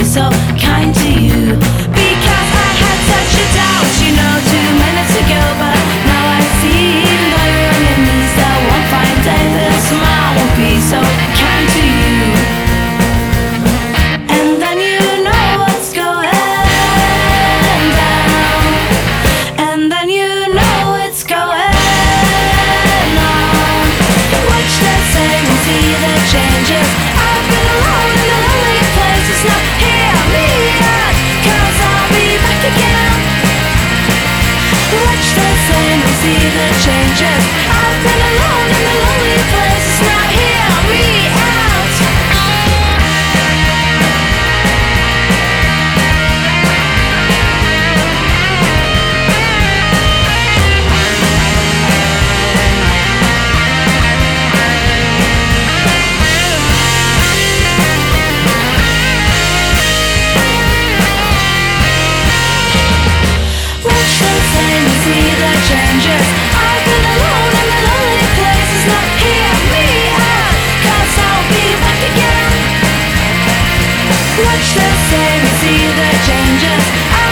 so kind to you. Because I had such a doubt, 2 minutes ago. But now I see, even though you're on your knees, that one fine day the smile won't be so kind to you. And then you know what's going down. And then you know it's going on. Watch the same and see the changes. I've been alone in the lonely places. Now hear me out, 'cause I'll be back again. Watch the same and see the changes. I've been alone in the lonely places. Now hear me out. Watch the same and see the changes. I've been alone in the lonely places. Now hear me out, 'cause I'll be back again. Watch the same and see the changes.